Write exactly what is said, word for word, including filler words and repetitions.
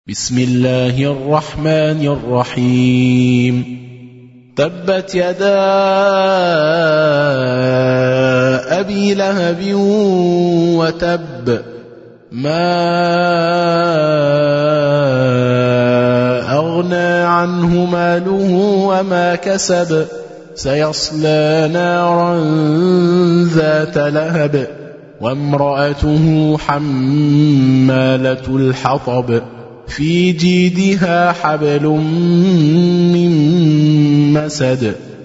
بسم الله الرحمن الرحيم تبت يدا أبي لهب وتب ما أغنى عنه ماله وما كسب سيصلى نارا ذات لهب وامرأته حمالة الحطب في جيدها حبل من مسد